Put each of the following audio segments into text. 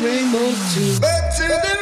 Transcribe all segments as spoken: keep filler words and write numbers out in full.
rainbows too. But to the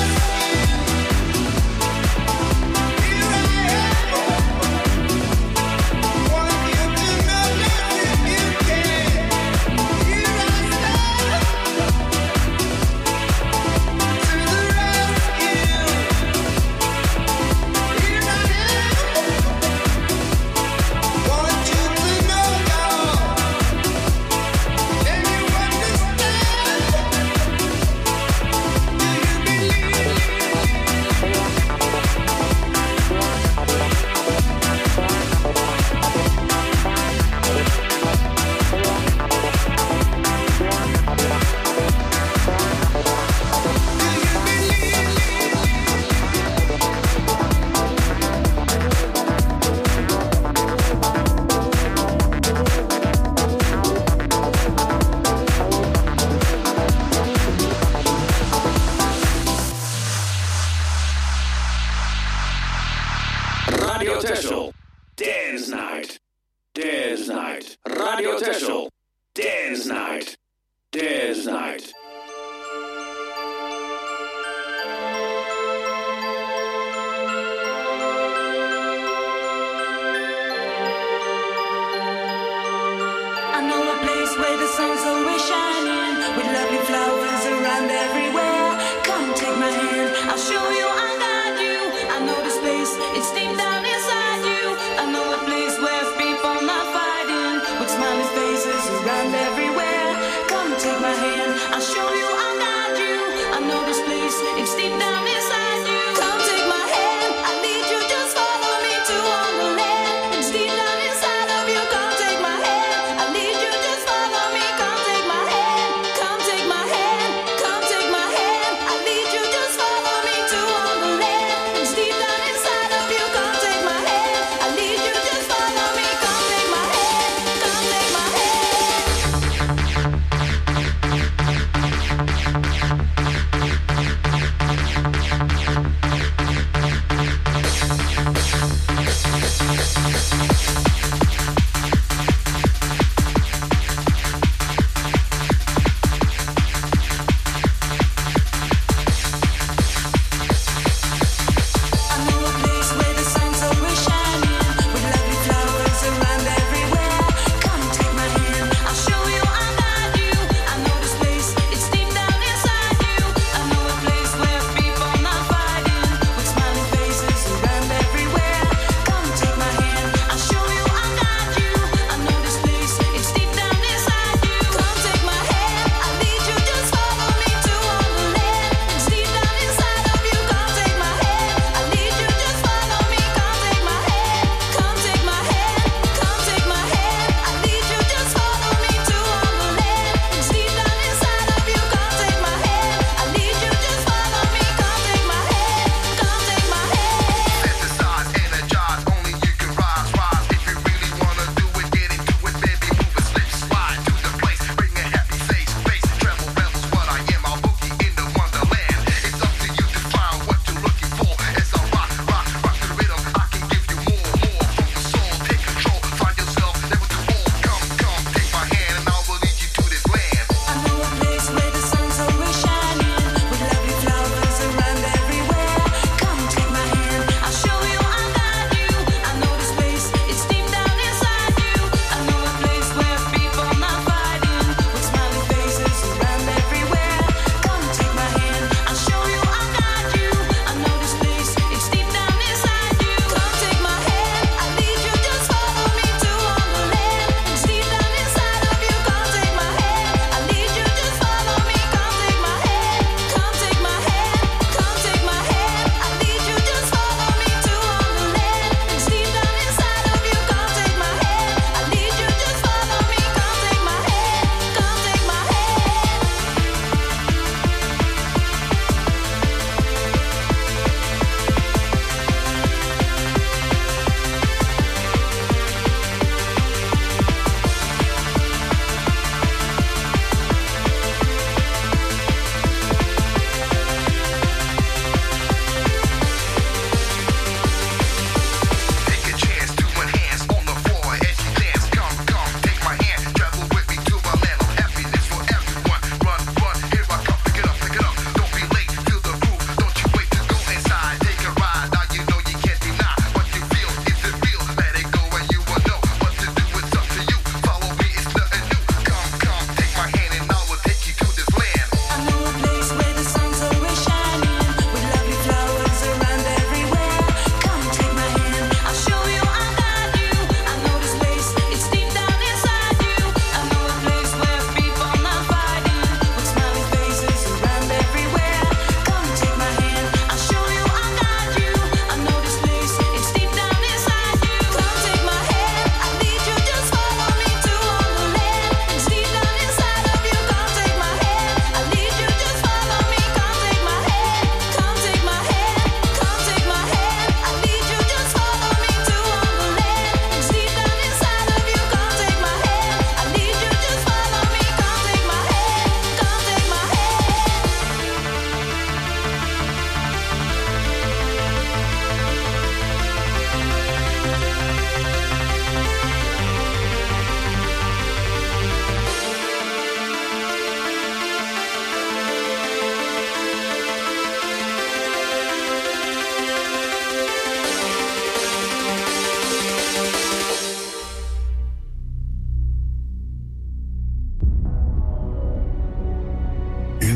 Radio Texel, Dance Night, Dance Night, Radio Texel, Dance Night, Dance Night. I know a place where the sun's always shining, with lovely flowers around everywhere. Come take my hand, I'll show you, I'll guide you. I know the space, it's deep down inside you. I know a place where people not fighting, with smiling faces around everywhere. Come take my hand, I'll show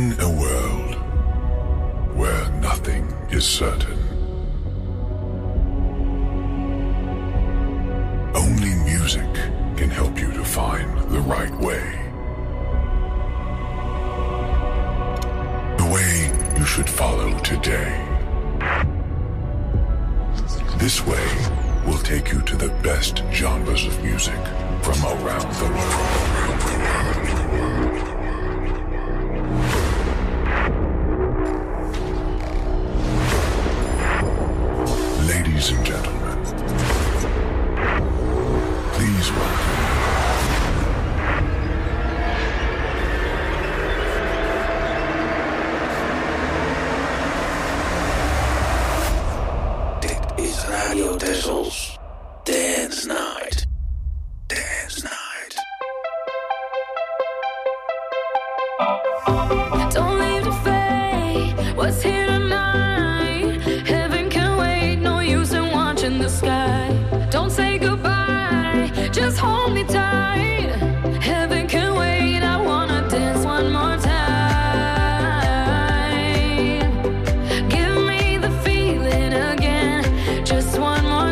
In a world where nothing is certain, only music can help you to find the right way. The way you should follow today. This way will take you to the best genres of music from around the world. Ladies and gentlemen, please welcome Dit is Radio Tessel's Dance Night. Dance Night. Don't leave the fate. What's here tonight? Heaven can wait. No use in watching the sky. Don't say goodbye. Just hold me tight. Heaven can wait. I wanna dance one more time. Give me the feeling again. Just one more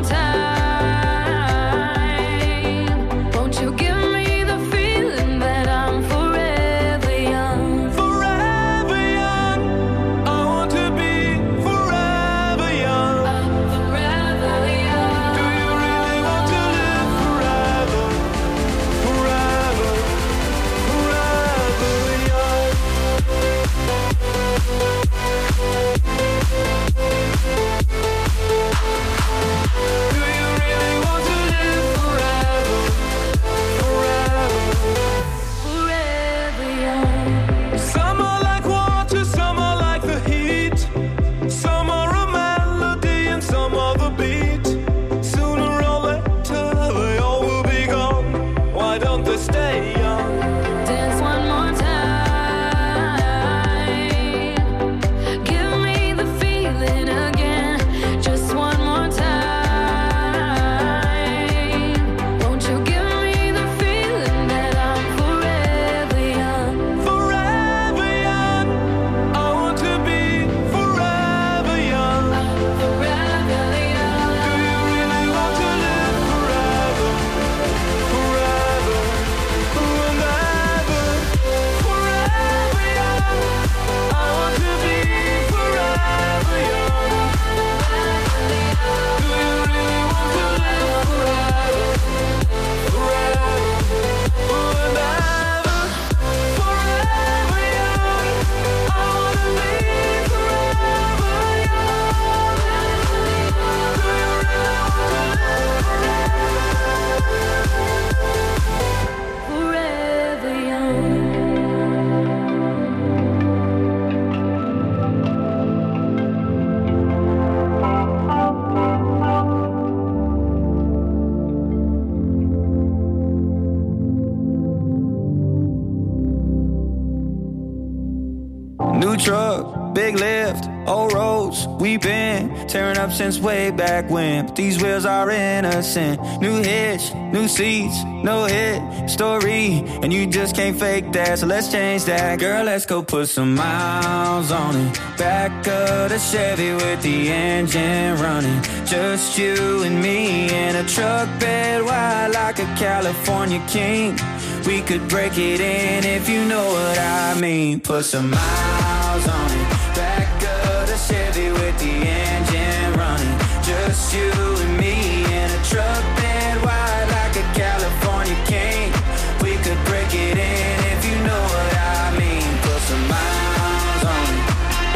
time. Won't you give me the feeling that I'm forever young? Forever young, I want to be forever young. I'm forever young. Do you really want to live forever? Forever, forever young. Do you really want to live forever? Forever. Forever young. Some are like water, some are like the heat. Some are a melody and some are the beat. Sooner or later they all will be gone. Why don't they stay young? Dance one more time. Give me the feeling again. Just one more time. Won't you give me the feeling that I'm forever young? Forever young, I want to be forever young. I'm forever young. Do you really want to live forever? Forever, and ever. Forever young, I want to be forever young. Do you really want to live forever? Forever, and ever. Forever young, I want to be forever young. Do you really want to live Forever young. New truck, big lift, old roads, we been tearing up since way back when. But these wheels are innocent. New hitch, new seats, no hit story, and you just can't fake that. So let's change that, girl. Let's go put some miles on it. Back of the Chevy with the engine running. Just you and me in a truck bed wide like a California king. We could break it in if you know what I mean. Put some miles on it. Back of the Chevy with the engine running. Just you and me in a truck bed wide like a California king. We could break it in if you know what I mean. Put some miles on it.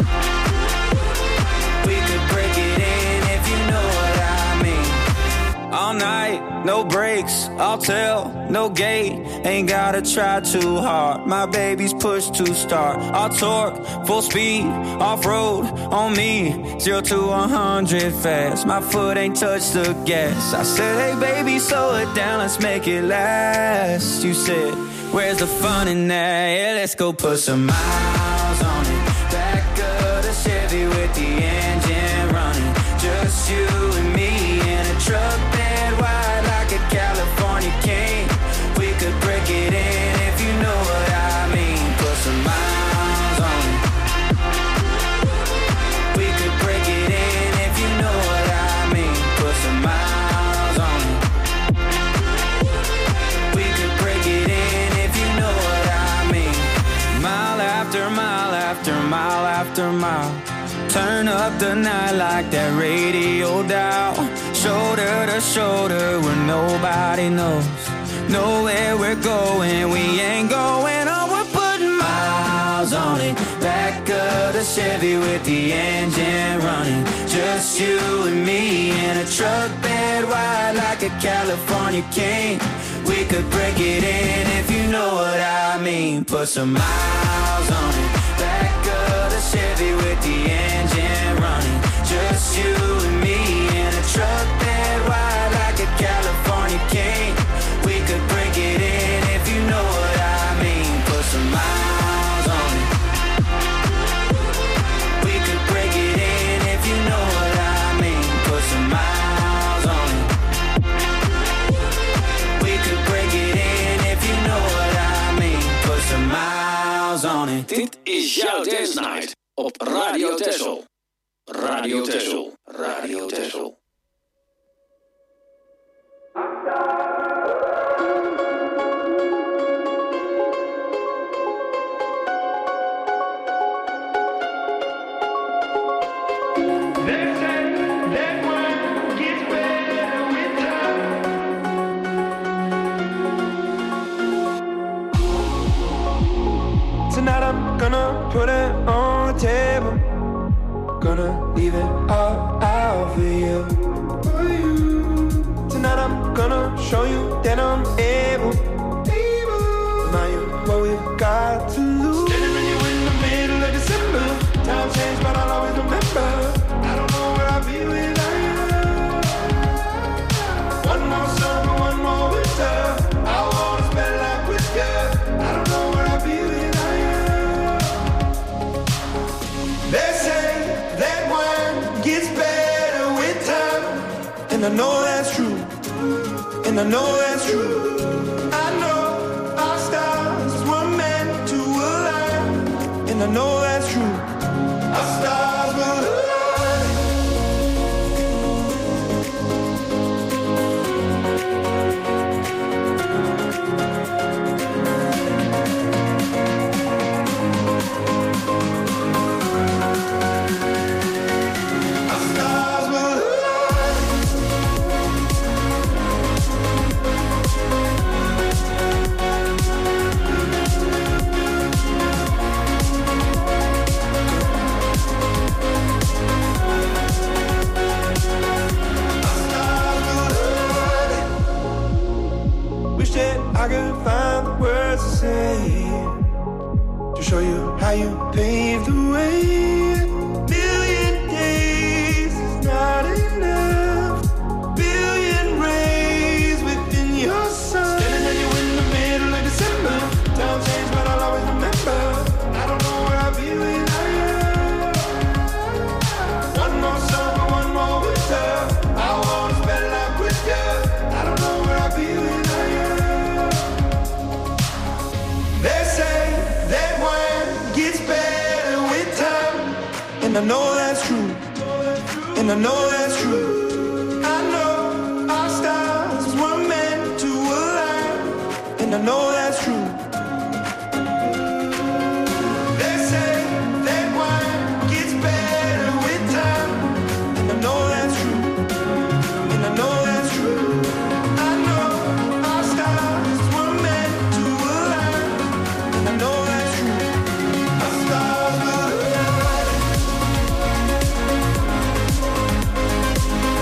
We could break it in if you know what I mean. All night, no brakes, I'll tell, no gate. Ain't gotta try too hard. My baby's push to start. I'll torque, full speed, off-road on me. Zero to one hundred fast. My foot ain't touched the gas. I said, hey baby, slow it down, let's make it last. You said, where's the fun in that? Yeah, let's go put some miles on it. Back of the Chevy with the engine running. Just you and me in a truck bed wide like a California king. We could break it in if you know what I mean. Put some miles on it. after mile after mile. Turn up the night like that radio dial. Shoulder to shoulder where nobody knows. Know where we're going, we ain't going on. We're putting miles on it. Back of the Chevy with the engine running. Just you and me in a truck bed wide like a California king. We could break it in if you know what I mean. Put some miles on it. Back of the Chevy with the engine running. Just you and me in a truck bed wide like a California king. We could break it in if you know what I mean. Put some miles on it. We could break it in if you know what I mean. Put some miles on it. We could break it in if you know what I mean. Put some miles on it. Dit is jouw Dance Night op Radio Texel. Radio Texel. Radio Texel. Tonight I'm gonna put it on the table. Gonna leave it all out for you. For you. Tonight I'm gonna show you that I'm able. Able. Now you what we've got to lose. Standing with you in the middle of December. Time changed, but I'll always remember. I don't know where I'll be without you. One more summer, one more winter. I wanna spend life with you. I don't know where I'll be without you. They say that wine gets better with time, and I know that's true, and I know that's true. I know our stars were meant to align, and I know that's true. Our stars will align. I could find the words to say to show you how you paved the way. Billion days is not enough. Billion rays within your sun. Standing at you in the middle of December. Time changed, but I'll always remember. I don't know where I'll be without you. One more summer, one more winter. I wanna spend life with you. I don't know where I'll be without you. They say that wine gets better with time, and I know that's true, and I know that's true. I know our stars were meant to align, and I know that's true. They say that wine gets better with time, and I know that's true, and I know that's true. I know our stars were meant to align, and I know that's true. Our stars will align.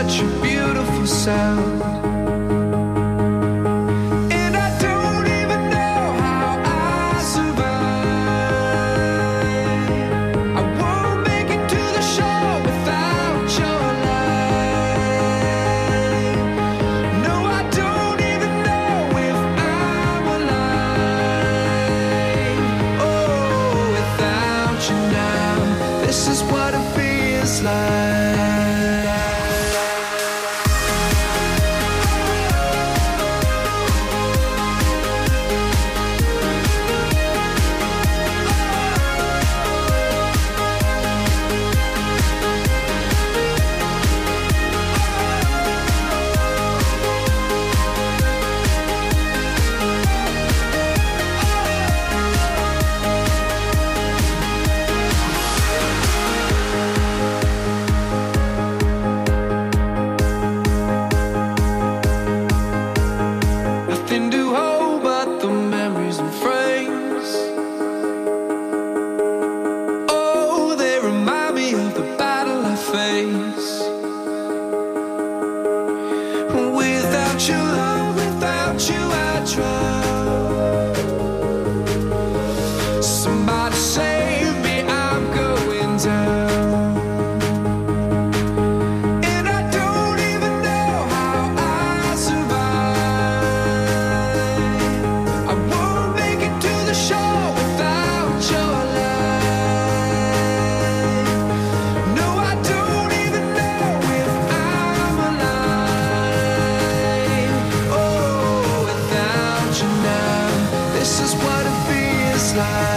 such a beautiful sound. And I don't even know how I survive. I won't make it to the shore without your light. No, I don't even know if I'm alive. Oh, without you now, this is what it feels like. Nothing to hold but the memories and frames. Oh, they remind me of the battle I face. Without your love, without you I drown. Somebody save me, I'm going down. And I don't even know how I survive. I won't make it to the shore without your light. No, I don't even know if I'm alive. Oh, without you now, this is what it feels like.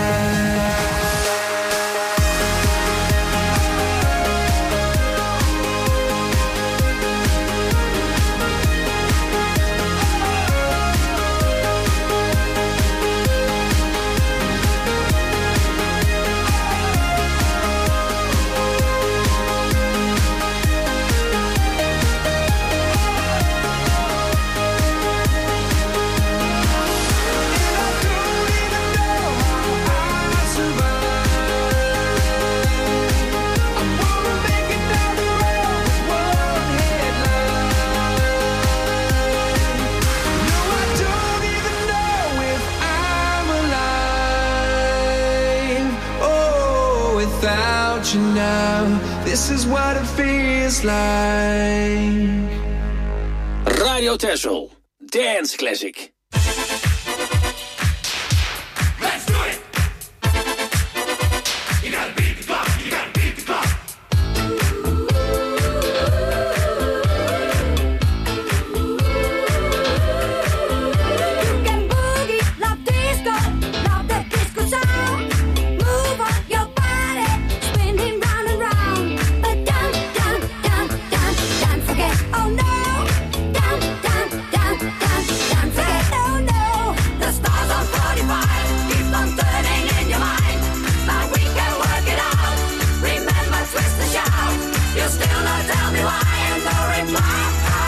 Without you now, this is what it feels like. Radio Texel, Dance Classic. Let's do it! You gotta beat the clock, you gotta beat the clock. You can boogie, love disco, love the disco sound. Move on your body, spinning round and round. But don't, don't, don't, don't, don't forget, oh no. Don't, don't, don't, don't, don't forget, oh no. The stars on forty-five keep on turning in your mind. But we can work it out. Remember, twist and shout. You still don't tell me why, and no reply.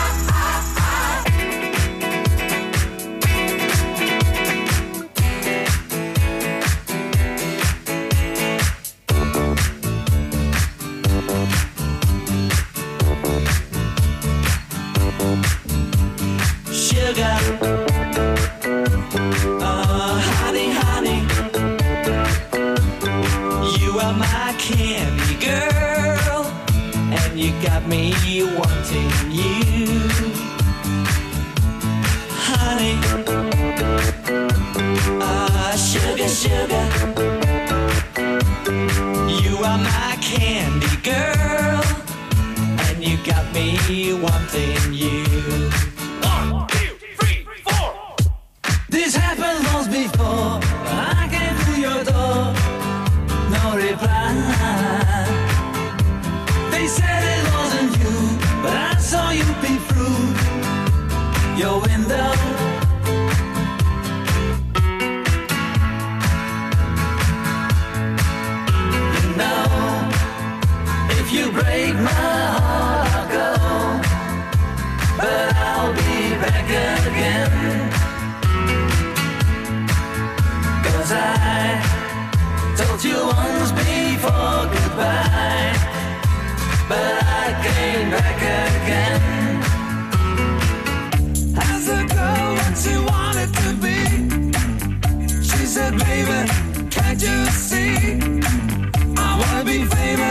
Sugar, oh honey, honey, you are my candy girl, and you got me wanting you, honey, ah sugar, sugar, you are my candy girl, and you got me wanting you. This happened once before. I came through your door, no reply. They said it wasn't you, but I saw you peep through your window. You know, if you break my heart, I'll go, but I'll be back again. I told you once before goodbye, but I came back again.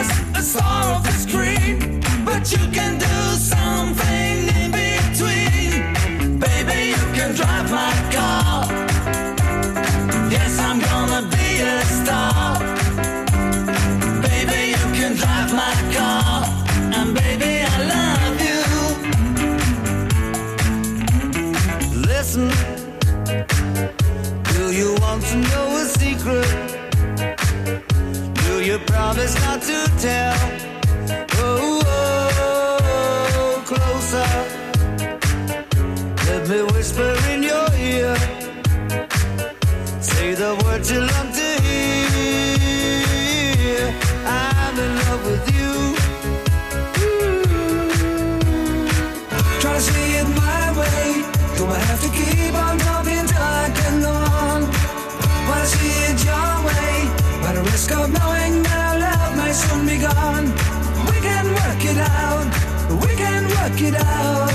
just a star of the screen, but you can do something in between. Baby, you can drive my car. Yes, I'm gonna be a star. Baby, you can drive my car. And baby, I love you. Listen, do you want to know a secret? Do you promise not to tell? Oh, oh, closer. Let me whisper in your ear. Say the words you love to hear. I'm in love with you. Try to see it my way. Gonna have to keep on talking till I can go on. Wanna see it your way, by the risk of knowing that our love may soon be gone. We can work it out. We can work it out.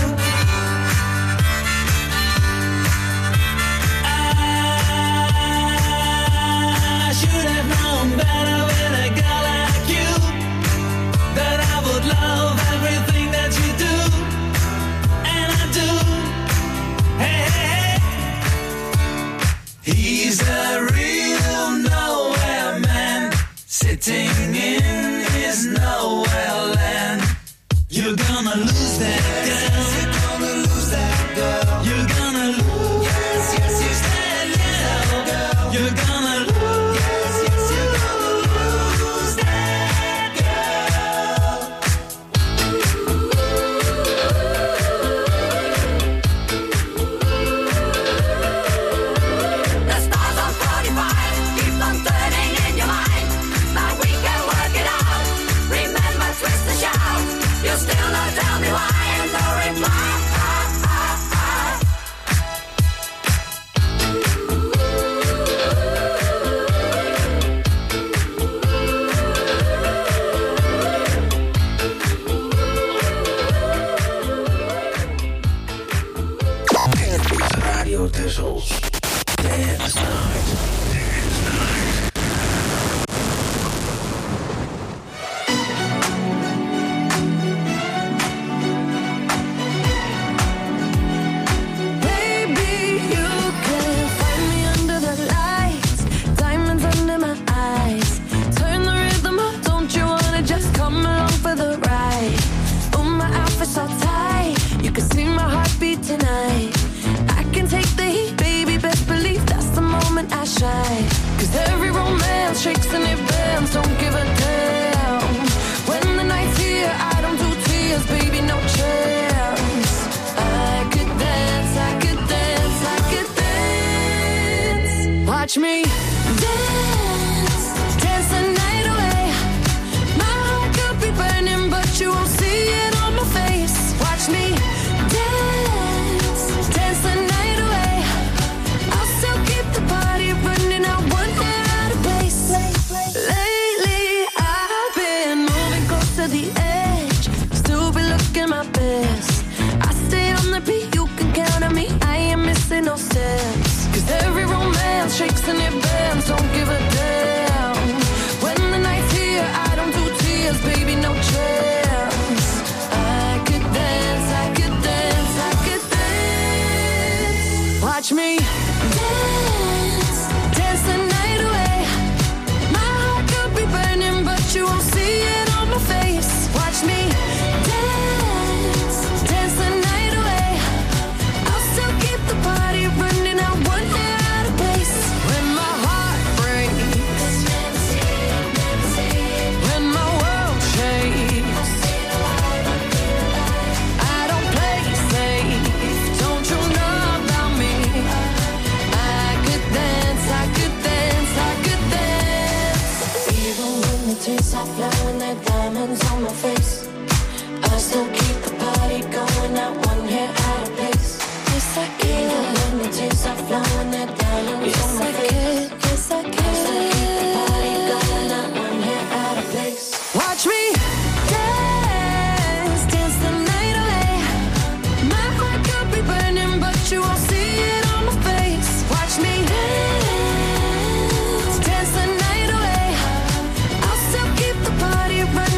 I should have known better with a girl like you, that I would love everything that you do, and I do. Hey, hey, hey. He's a real nowhere man, sitting in his nowhere land. You're gonna lose that girl. You're gonna lose that girl. You're gonna lose. Yes, yes, yes, that girl. You're gonna lose. Yes, yes, you're gonna lose that girl. The stars on forty-five keep on turning in your mind, but we can work it out. Remember, twist and shout. You still don't tell me why, and no reply. Radio Tessel's Dance Night. Baby, you can find me under the lights, diamonds under my eyes. Turn the rhythm up, don't you wanna just come along for the ride? Oh, my outfit's so tight, you can see my heartbeat tonight. I can take the heat, baby, best believe that's the moment I shine. Cause every romance shakes and it bends, don't give a damn. When the night's here, I don't do tears, baby, no chance. I could dance, I could dance, I could dance. Watch me dance, dance the night away. My heart could be burning, but you won't see it on my face. Watch me dance, dance the night away. I'll still keep the party running, I won't get out of place. Lately, I've been moving close to the edge, still be looking my best. I stay on the beat, you can count on me, I ain't missing no steps. Cause every romance shakes and it bends, don't give a damn. When the night's here, I don't do tears, baby, no chance. I could dance, I could dance, I could dance. Watch me dance, dance the night away. My heart could be burning, but you won't see it on my face. Watch me dance, dance the night away. I'll still keep the party running, I won't get out of place. When my heart breaks, when my world shakes, I don't play safe, don't you know about me? I could dance, I could dance, I could dance. Even when the tears are flowing, like diamonds on my face, I still keep the party going, not one hair out of place. Yes, I can. Even when the tears are flowing, like diamonds yes, on my I face. Can. Yes, I can. I still keep the party going, not one hair out of place. Watch me dance, dance the night away. My heart could be burning, but you won't see it on my face. Watch me dance, dance the night away. I'll still keep the party running.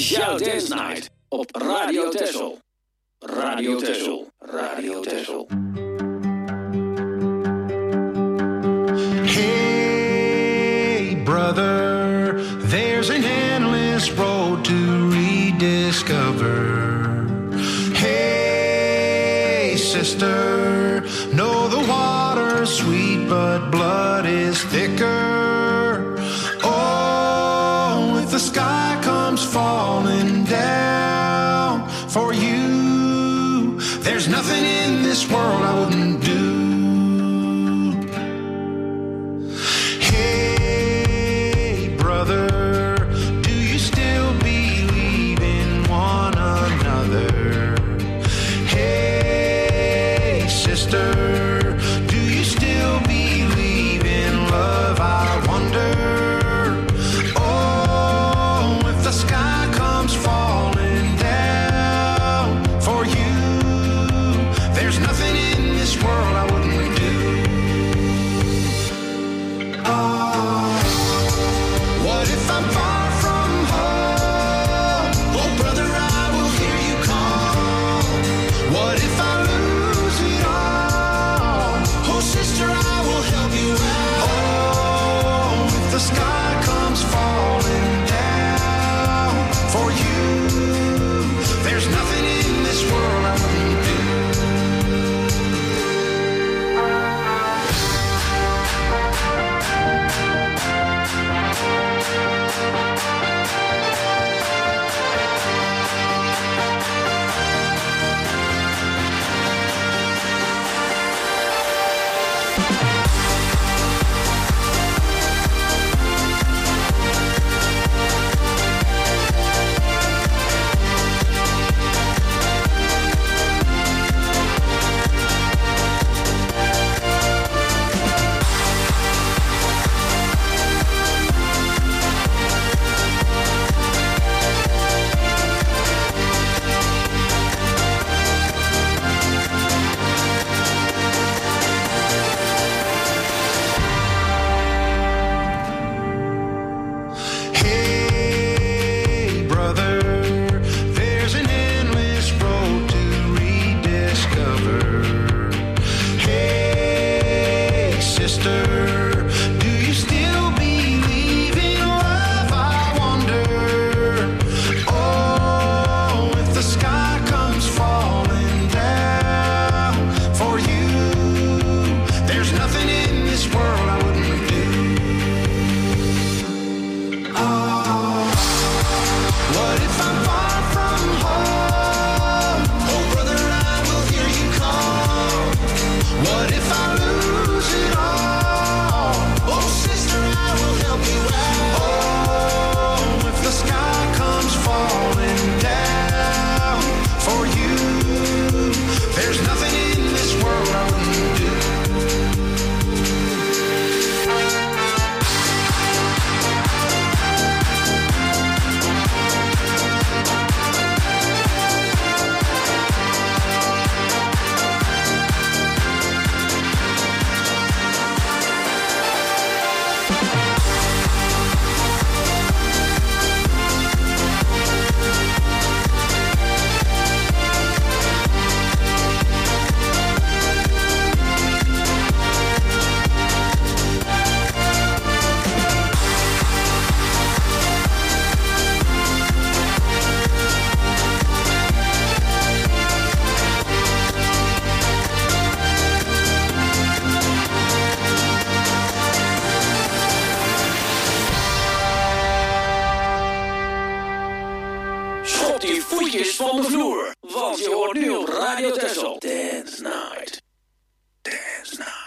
is jouw Dance Night op Radio Texel. Radio Texel, Radio Texel. Hey brother, there's an endless road to rediscover. Hey sister, know the water's sweet but blood is thicker. Oh, if the sky comes falling down for you, there's nothing in this world I wouldn't do. Hey brother, do you still believe in one another? Hey sister, do you still believe in love? I wonder. Oh, if the sky comes falling down for you, there's nothing in this world I wouldn't do. Oh, what if I'm far from home? Oh, brother, I will hear you call. What if I lose it all? Oh, sister, I will help you out. Oh, if the sky comes falling down for you, there's nothing in this world I wouldn't do. Hey brother, there's an endless road to rediscover. Hey sister, do you still believe in love? I wonder. Oh, if the sky comes falling down for you, there's nothing in this world I wouldn't do. Oh, what if I'm far from home? Oh, brother, I will hear you call. What if I lose it all? Oh, sister, I will help you out. Oh, if the sky comes falling down for you, there's nothing in this world I wouldn't do. Schop die voetjes van de vloer, want je hoort nu op Radio Texel. Dance Night. Dance Night.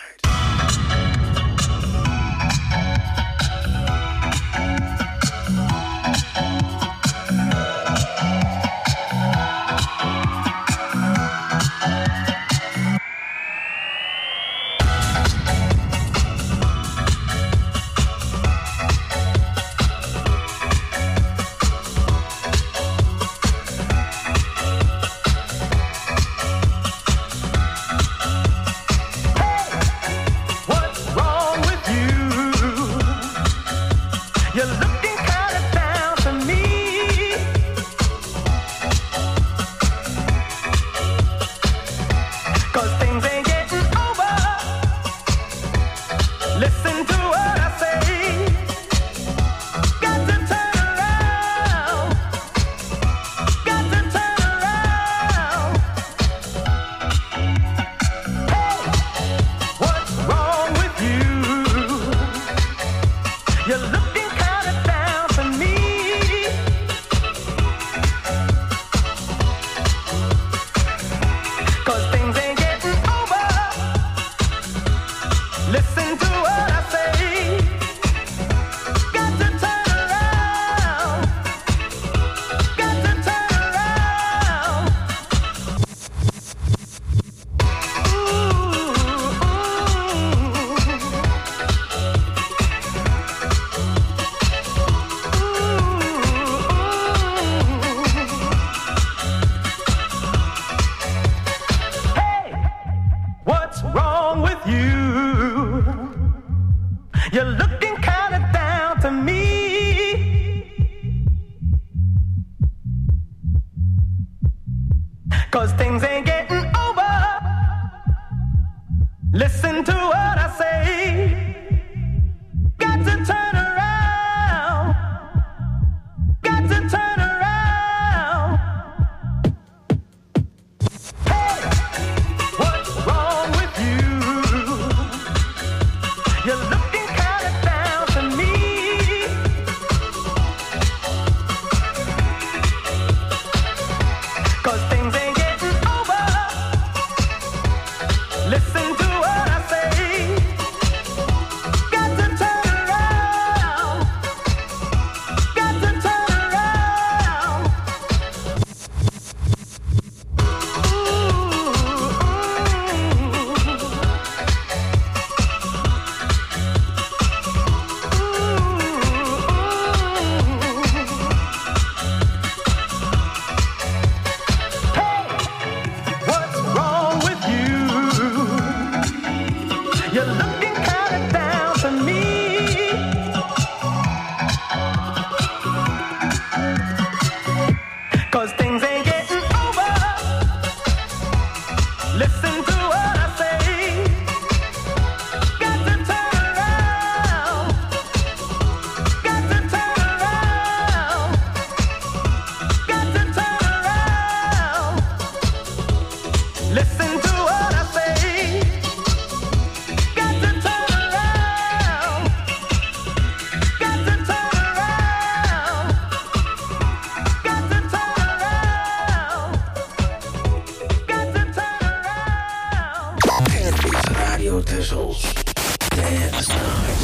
You're looking kinda down to me. Cause things ain't getting over. Listen to what I say. Got to turn around. Got to turn around. Hey, what's wrong with you? You're looking kinda down to me. Cause things ain't getting over. Listen to what I say. Got to turn around. Got to turn around. Hey, what's wrong with you? You're looking kinda down to me. Cause things ain't getting over. Listen to what I say. Got to turn around. Got to turn around. Got to turn around. Listen to what I say. Got to turn around. Got to turn around. Got to turn around. Got to turn around. Campus Radio Texel. Dance Night.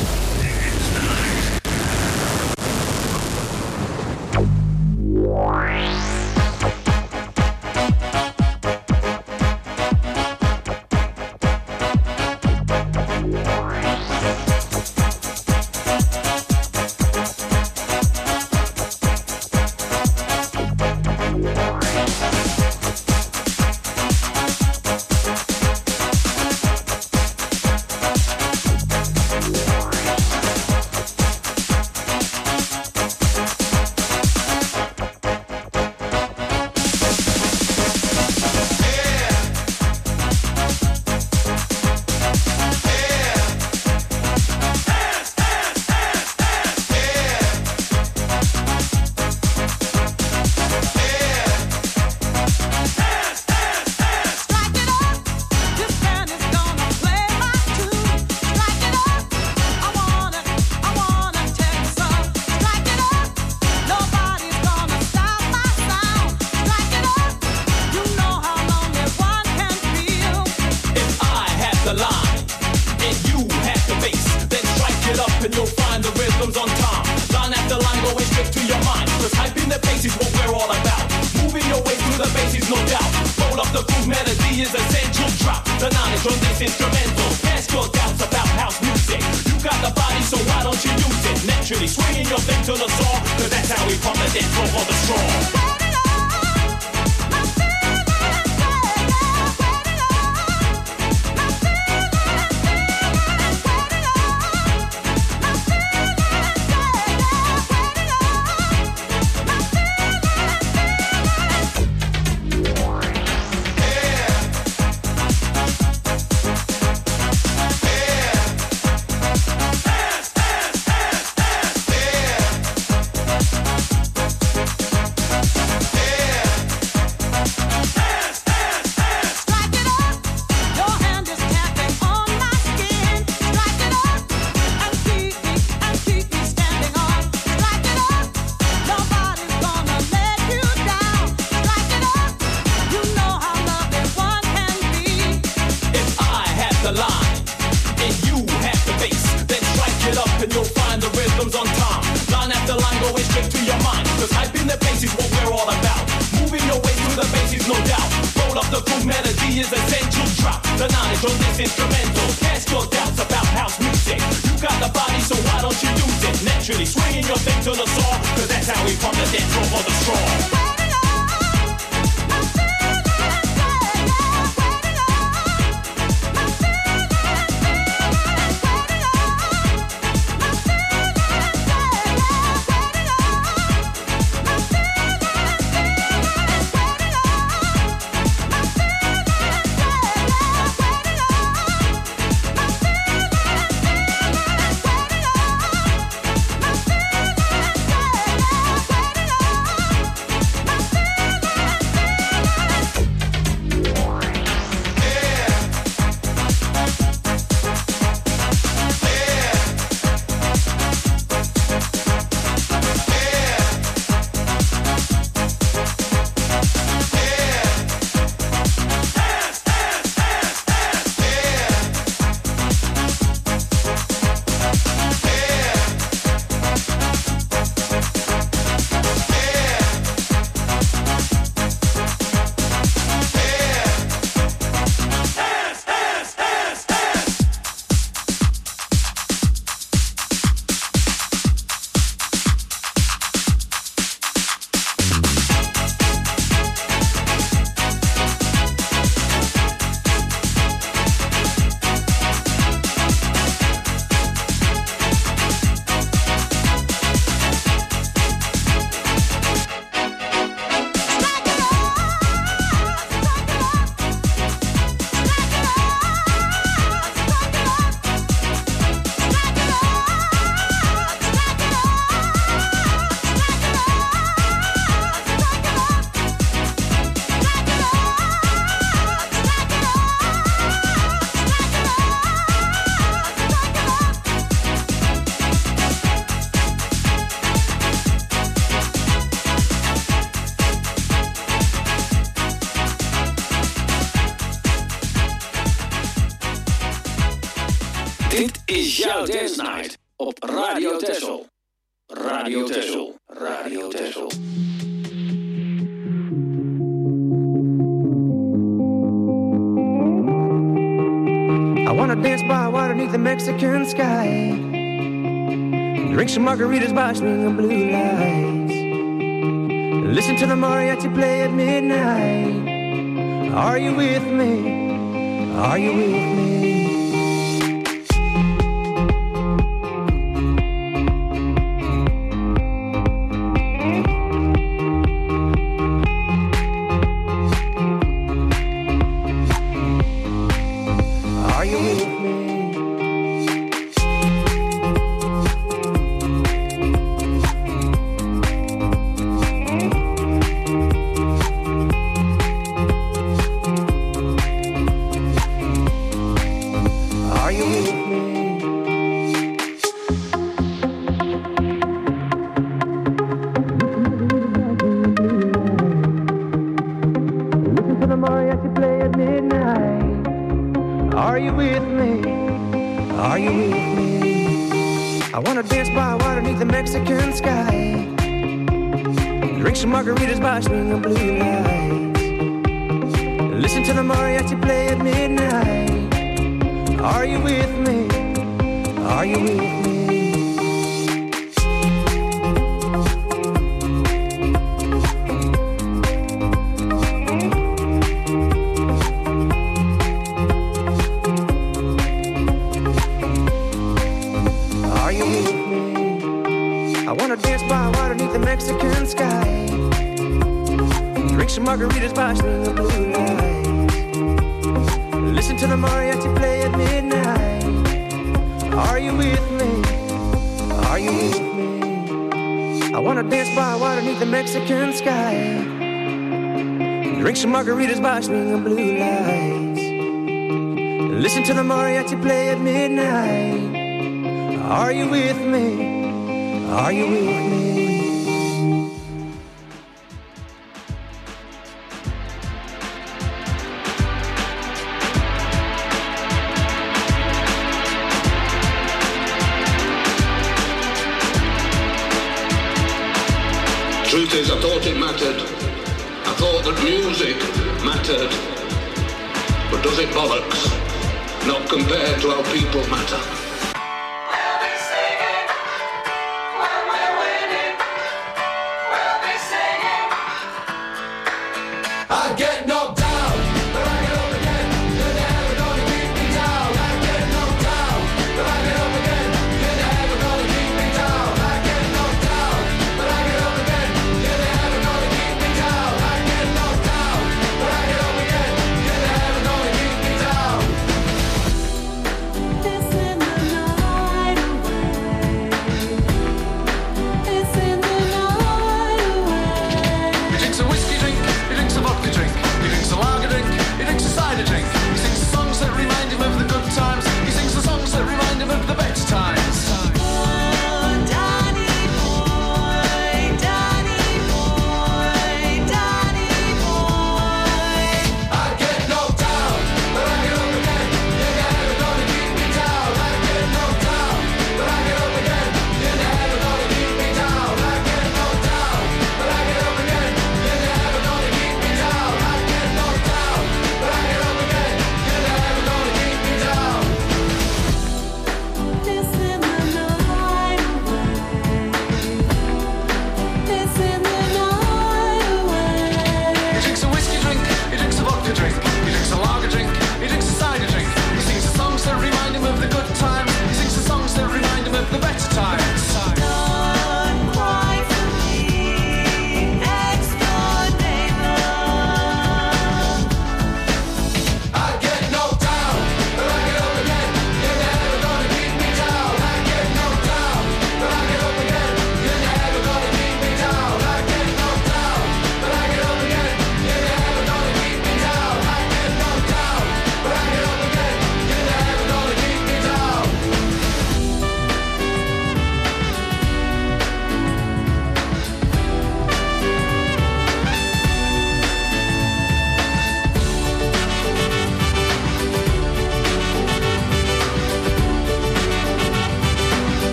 Naturally swinging your thing to the song, cause that's how we pump the dance floor for the strong. Dit is jouw Dance Night op Radio Texel. Radio Texel. Radio Texel. I wanna dance by water beneath the Mexican sky. Drink some margaritas by swinging blue lights. Listen to the mariachi play at midnight. Are you with me? Are you with me? Margaritas by swinging blue lights. Listen to the mariachi play at midnight. Are you with me? Are you with me? Are you with me? I wanna dance by water beneath the Mexican sky. Drink some margaritas by swinging blue lights. Listen to the mariachi play at midnight. Are you with me? Are you with me? I wanna dance by water beneath the Mexican sky. Drink some margaritas by swinging blue lights. Listen to the mariachi play at midnight. Are you with me? Are you with me? Truth is, I thought it mattered. I thought that music mattered. But does it bollocks? Not compared to how people matter. We'll be singing when we're winning. We'll be singing. I get knocked down, but I get up again. You're never gonna keep me down. I get knocked down, but I get up again. You're never gonna keep me down. I get knocked down, but I get up again. You're never gonna keep me down. I get knocked down, but I get up again. You're never gonna keep me down. This in the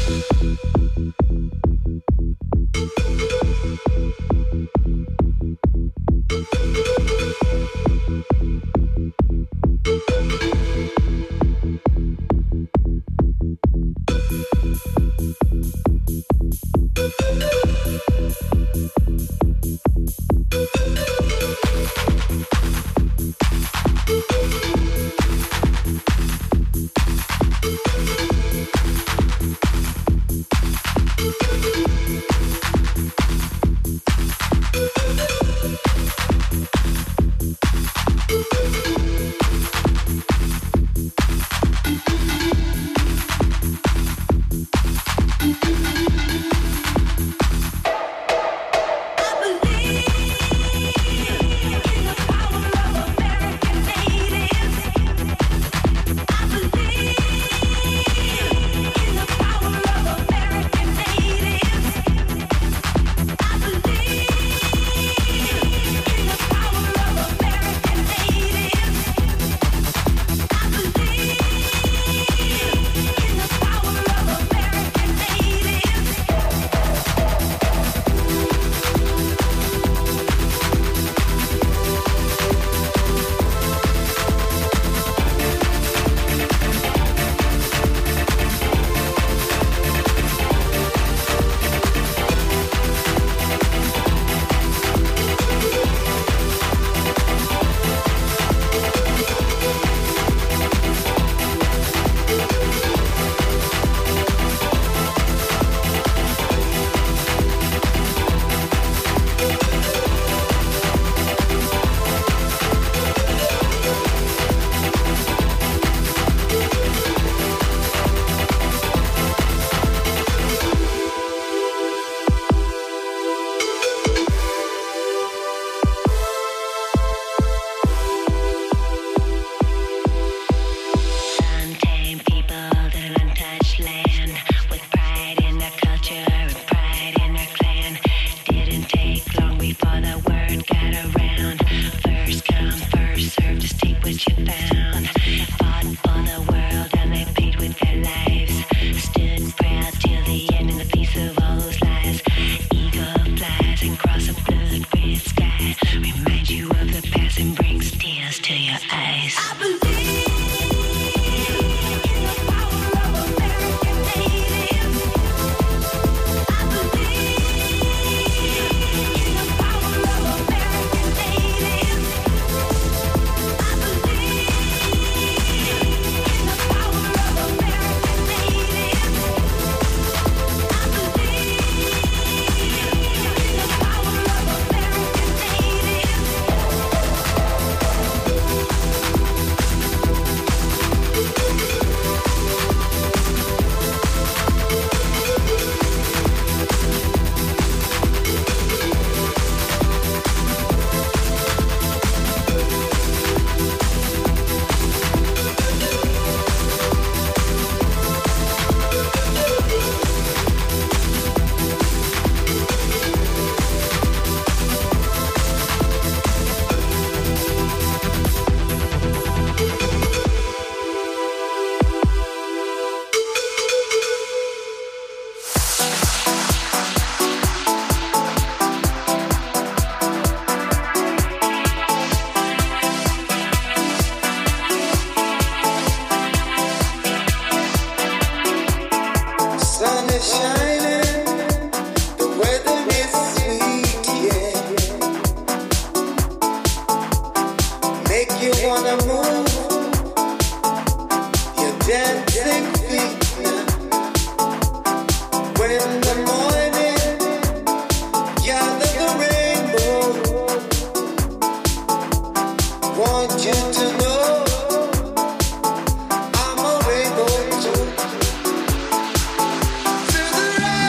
To the right.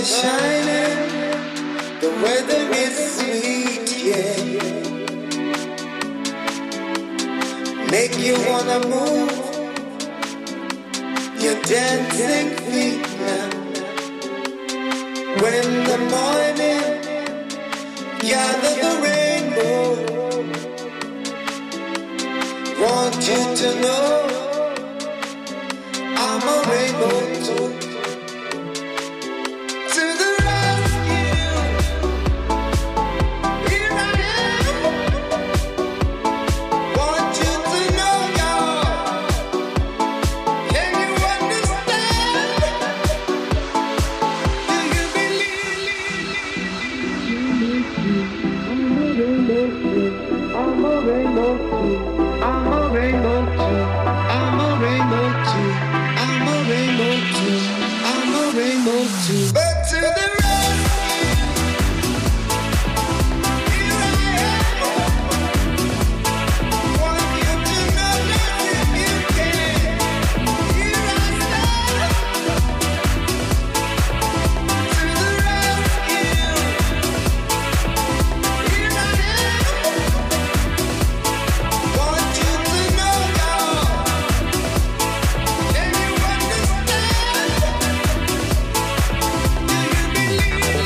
shining, the weather is sweet, yeah. Make you wanna move your dancing feet now. When the morning gather the rainbow, want you to know I'm a rainbow too. To the rescue, here I am. Want you to know, y'all. Can you understand? Do you believe? I'm a rainbow too. I'm a rainbow too. I'm a rainbow too. I'm a rainbow too. I'm a rainbow too. But to the rescue, here I am. Want you to know that if you can, here I stand. To the rescue, here I am. Want you to know, y'all. Can you understand? Do you believe?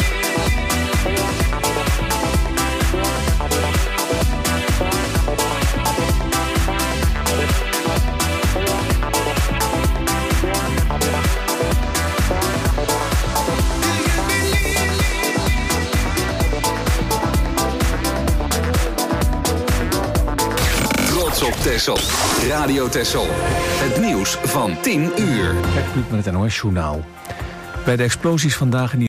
Trots op Texel. Radio Texel. Het nieuws van tien uur. Kijk, met het N O S-journaal. Bij de explosies vandaag in